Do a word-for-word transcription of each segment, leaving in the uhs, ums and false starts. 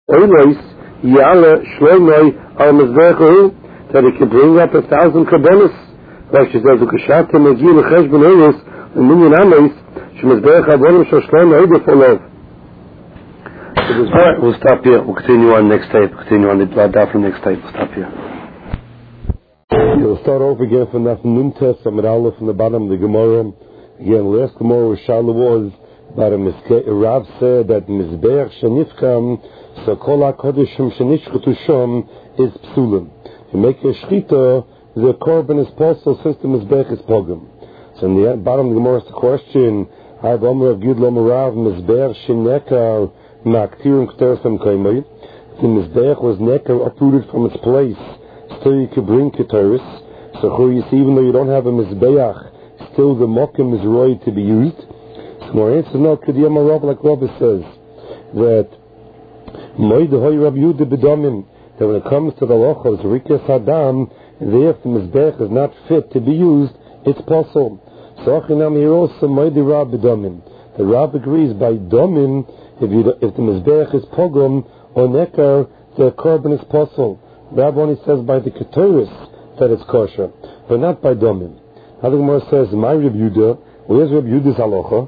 Oilois, Yala, Shloimoi, Al Mizbechu, that he can bring up a thousand kabbalas. Like she says, Ukashata, Megil, Cheshbon, Oilos, and Minyan Amois, Shemizbech, Avonim, Shoshloim, Oido, for love. Alright, we'll stop here. We'll continue on next tape. Continue on the blood down from next tape. We'll stop here. We'll start over again from that Nuntes, Amid Aleph, from the bottom of the Gemara. Again, last Gemara was Shala was, but Rav said that Mizbeach Shanifkam, so Kol HaKodeshim Shanishchutu Shom is Psulim. To make a Shchita, the Korban is possible since the Mizbeach is Pogum. So in the bottom of the Gemara is the question, I've Omer of Gidlom Rav, Mizbeach Shinekar, Maktirum Ktersam Kaimai. The Mizbeach was Nekar uprooted from its place, still you could bring Keteris. So you see, even though you don't have a Mizbeach, still the Mokim is right to be used. So more answer no, Kediyam Rav, like Rabbi says, that Moidehoy Rabbi Yudah B'domim, that when it comes to the Lochos, Rikes Hadam, there if the Mizbeach is not fit to be used, it's possible. So Achinam here also Moide Rab B'domim. The Rab agrees by Domim, if, you, if the Mizbeach is Pogum or Nekar, the Korban is possible. Rab only says by the Keteris that it's kosher, but not by Domim. Now the Gemara says, my Reb Yudah, where's Reb Yudah's halacha?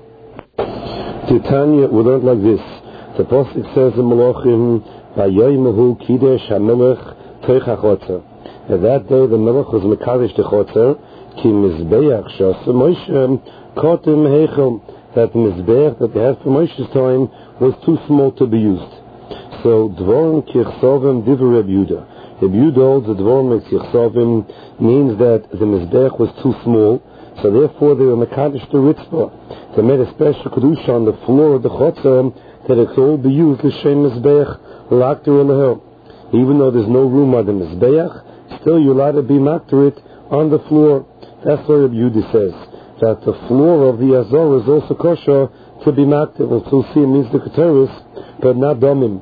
Titania, we learned like this. The Pasuk says in Malachim, Vayoymehu Kidesh HaMelech Teich HaChotzer. At that day the Melech was Mekadesh the Chotzer, Ki Mizbeach Shasa Moshe Kotim Heichel. That the Mizbeach that they had for Moshe's time was too small to be used. So Dvorim Kirchsovim Divrei Reb Yudah. Reb Yudah holds the Dvorim Kirchsovim means that the Mizbeach was too small, so therefore they were Mekadesh the Ritzvah. They made a special Kedusha on the floor of the Chotzer that it could all be used L'Shem Mizbeach L'Akter Elahel. Even though there's no room on the Mizbeach, still you're allowed to be Makter it on the floor. That's what Reb Yudah says, that the floor of the Azor is also kosher to be maktiv. We'll see it means the Keteris, but not Domim.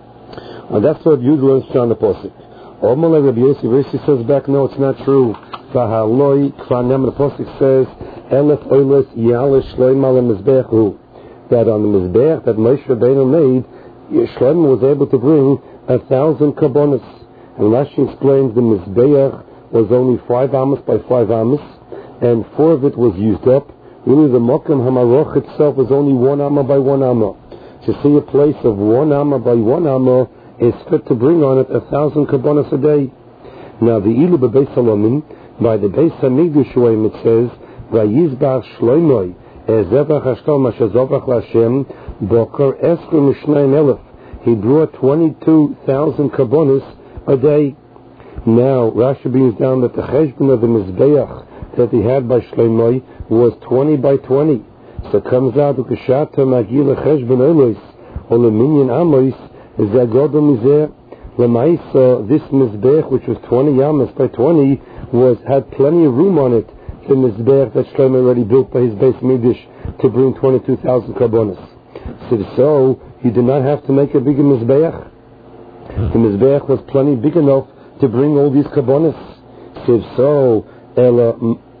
And that's what Yud learns on the Posik. Omalei Rabbi Yossi, Rashi says back, no, it's not true. Vahaloi Kvanem, the Posik says, Elef Oiles Yalish Shloim Al Mizbechu. That on the Mizbech that Moshe Rabbeinu made, Shloim was able to bring a thousand kabbonis. And Rashi explains the Mizbeach was only five amos by five amos, and four of it was used up. Really, the Mokim Hamaroch itself was only one amma by one amma. To see a place of one amma by one amma is fit to bring on it a thousand kabbonis a day. Now, the Ilu B'Beis Halomin, by the Beis Hamikdash it says, Vayizbach Shloimoi, Ezevach Hashkom Hashazovach Lashem, Boker Esru Mishnayim Elef. He brought twenty-two thousand kabbonis a day. Now, Rashi brings down that the cheshbon of the Mizbeach that he had by Shloimoi was twenty by twenty. So it comes out to Kashata Magila Cheshbon Olos or the Minyan Amois is that Godom Mizer Lamaisa, this Mizbeach which was twenty Amos by twenty was had plenty of room on it. The Mizbeach that Shloimoi already built by his base Midrash to bring twenty-two thousand kabbonis. So, so he did not have to make a bigger Mizbeach. The Mizbeach was plenty big enough to bring all these kabbonis. So, so Ela,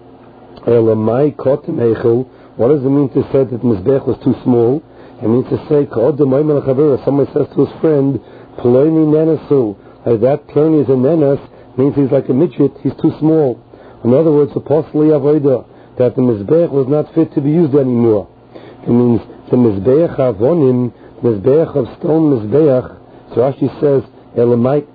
Ela Mai Kotim Eichel. What does it mean to say that Mizbech was too small? It means to say, somebody says to his friend, Ploni Nenasu. Like that Ploni is a Nenas, means he's like a midget, he's too small. In other words, supposedly Avodah, that the Mizbech was not fit to be used anymore. It means the Mizbech Avonim, Mizbech of stone Mizbech. So Rashi says, Ela Mai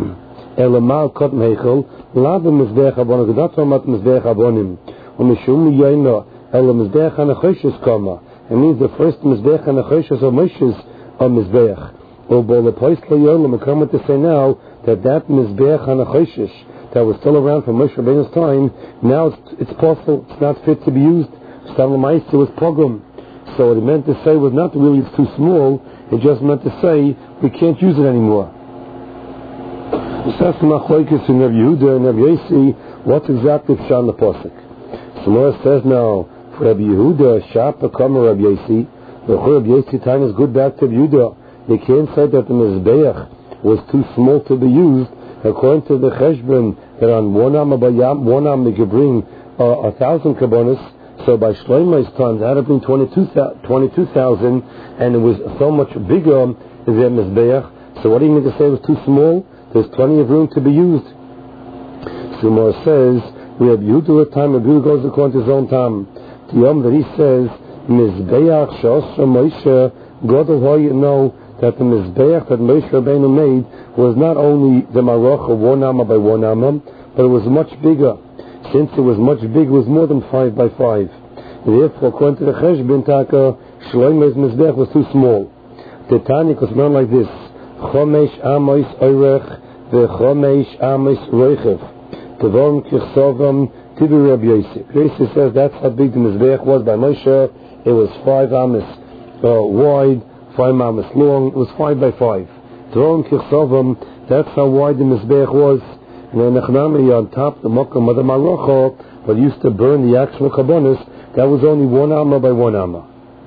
Elamal Kotim Eichel. Lad the Mizbech Abonim, we're not talking about Mizbech Abonim. Umishum Yaina, Ela Mizbech HaNechoshes Kama. It means the first Mizbech HaNechoshes or Moshes are Mizbech. Or Bolepois Layolam, we're coming to say now that that Mizbech HaNechoshes that was still around from Moshe Rabbeinu's time, now it's, it's possible, it's not fit to be used. Stavlamaisa was pogrom. So what it meant to say was not really it's too small, it just meant to say we can't use it anymore. What's exactly Pshan the Pasuk? Samora says now, for Rabbi Yehuda, Shapa Kama Rabbi Yossi, the Rabbi Yossi time is good back to Rabbi Yehuda. They can't say that the Mizbeach was too small to be used, according to the Cheshbon, that on one amma by one amma they could bring uh, a thousand kabbonis. So by Shloimo's time, they had to bring twenty-two thousand, and it was so much bigger than Mizbeach So what do you mean to say it was too small? There's plenty of room to be used. Sumar says, we have Yehuda at time, and Yehuda goes according to his own time. The Yom that he says, Mizbeach Shosra Moshe, God will let you know that the Mizbeach that Moshe Rabbeinu made was not only the Maroch of one amma by one amma, but it was much bigger. Since it was much bigger, it was more than five by five. And therefore, according to the Cheshbon Taka, Shlomo's Mizbeach was too small. The Tanya goes around like this: Chomesh Amos Oirech veChomesh Amos Roichev. Devorim Kichsovam Tibi Rabbi Yosef. Yosef says that's how big the Mizbeach was by Moshe. It was five amos uh, wide, five amos long. It was five by five. Devorim Kichsovam. That's how wide the Mizbeach was. And then Nechnami on top the Mokum of the Marocha, but used to burn the actual Kabbonis. That was only one amma by one amma.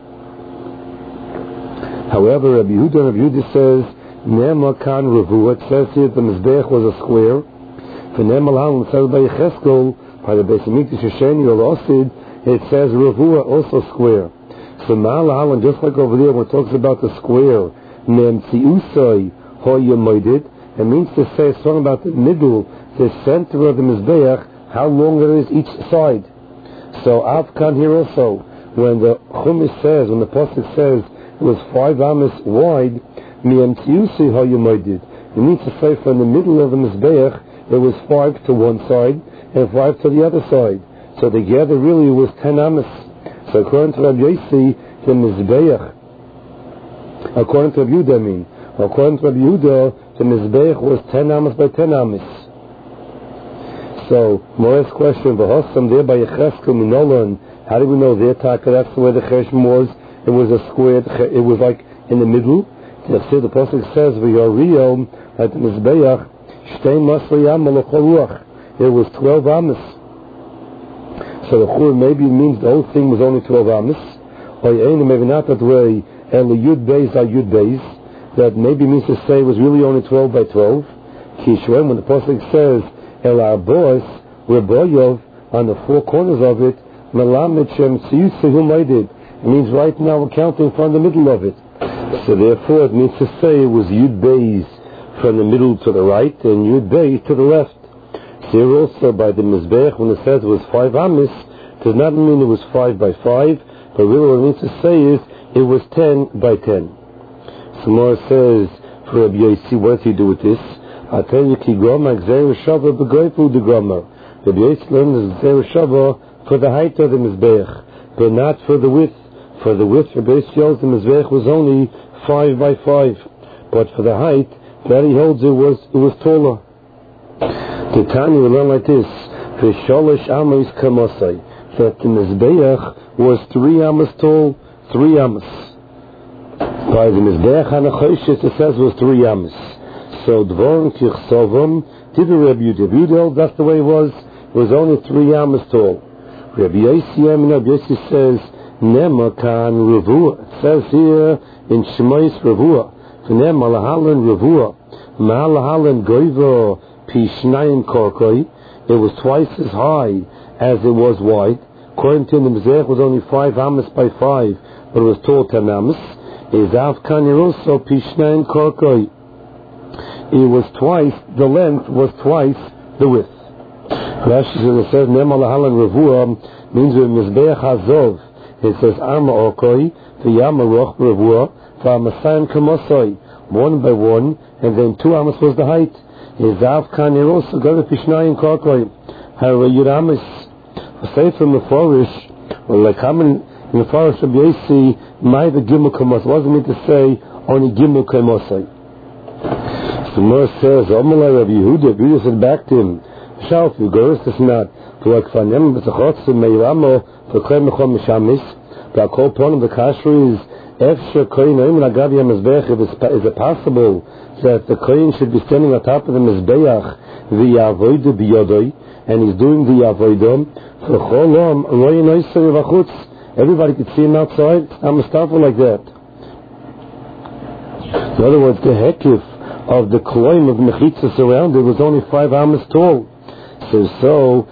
However, Rabbi Yehuda, Rabbi Yehuda says, Nema kan revu. It says here the Mizbeach was a square. For Nema Lahan, it says by Yecheskel, by the Beis Hamikdash Sheni or Osid, it says revu, also square. So Ma'al Lahan, just like over there, when it talks about the square, Nem Tziusai Hoya Moedid, it means to say, it's talking about the middle, the center of the Mizbeach, how long it is each side. So Avkan here also, when the Chumash says, when the Pasuk says it was five amos wide, Miyam Tziusi Hayamoidid. It means to say from the middle of the Mizbeach, it was five to one side and five to the other side. So together really it was ten amos. So according to Rabbi Yossi, the Mizbeach, according to Rabbi Yehuda, I mean, according to Rabbi Yehuda, the Mizbeach was ten amos by ten amos. So, Mora's question, V'hosam there by Yecheskel Minolan, how do we know their taka? That's the way the Cheshbon was. It was a square, it was like in the middle. The Pasuk says, V'yoriyom, at the Mizbeach, Shtei Masriyam Malachol Ruach. It was twelve amos. So the Chur maybe means the whole thing was only twelve amos. Or maybe not that way, El Yud Beis are Yud Beis. That maybe means to say it was really only twelve by twelve. Kishwem, when the Pasuk says, El Arbos, Reboyov, on the four corners of it, Melamed Shem Tziyusehu Moedid. It means right now we're counting from the middle of it. So therefore it means to say it was Yud Beis from the middle to the right and Yud Beis to the left. So here also by the Mizbeach, when it says it was five amos, does not mean it was five by five, but really what it means to say is it was ten by ten. So Mora says, for Rabbi Yossi, what does he do with this? I tell you, Ki Groma, Gzeir Shava, Begoifu de Groma. Rabbi Yossi learned the Gzeir Shava for the height of the Mizbeach, but not for the width. For the width, Rabbi Yossi holds the Mizbeach was only five by five, but for the height, that he holds it was it was taller. The Tanya will learn like this: V'sholish amos kamosai, that the Mizbeach was three amos tall, three amos. By the Mizbeach Hanachoshes, it says it was three amos. So Dvorim Kichsovam did the Rabbi Yehuda. That's the way it was. It was only three amos tall. Rabbi Yossi, Rabbi Yossi says Nema kan Revua. It says here in Shemais Revua. Nema lahalan Revua. Mahalahalan Goiva Pishnayim Korkoi. It was twice as high as it was wide. According to the Mizbeach, was only five amos by five, but it was tall ten amos. Is Avkan also Pishnayim Korkoi. It was twice, the length was twice the width. Rashi says, Nema lahalan Revua means with Mizbeach Hazov. It says, Arma Orkoi, the Yamaroch Revua, V'amasayan Kamosoi, one by one, and then two amos was the height. Is Avkan also got a Pishnayim Korkoi. However, Yuramis, say from the Forish, or like coming in the Forish of Yossi, Mai the Gimel Kamos, wasn't meant to say only Gimel Kamosoi. The Mer says, Omalai Rabbi Yehuda, Rabbi Yehuda said back to him, Shal, if you go, it's not, for like Fanem, but the Chotz, and Meiramo, for Kohen Mechom Mishamis, but I'll call upon him, the Kasher is, Efsher Kohen, Oim Lagav Yamizbeach, is it possible that the Kohen should be standing on top of the Mizbeach, the Yavoidu Biyodoi, and he's doing the Yavoidu, for Cholom, Roy Noisei Vachutz, everybody could see him outside, I'm a staffer like that. In other words, the Hekif of the kloim of mechitzas around it was only five amos tall. So, so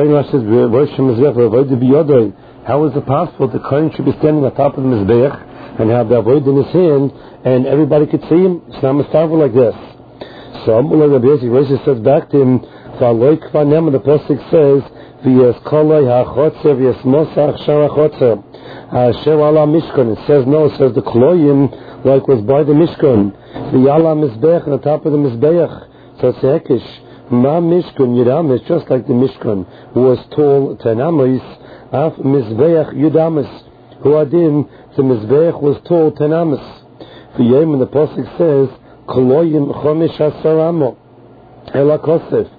how is it possible the kohen should be standing on top of the mizbeach and have the avoid in his hand, and everybody could see him. It's not mistaken like this. So Rabbi Yossi says back to him, the pasuk says, "V'yes kolei hachotzer v'yes mosach shar hachotzer." Asher ala mishkan. It says no. It says the kloyim like was by the mishkan. V'yala mizbeach on the top of the mizbeach. So it's hekish. Ma mishkan yudamis, just like the mishkan was tall ten amos. Af mizbeach yudamis. Who adin the mizbeach was tall ten amos. V'yem and the pasuk says kloyim chomish asar amo. Ela kosef.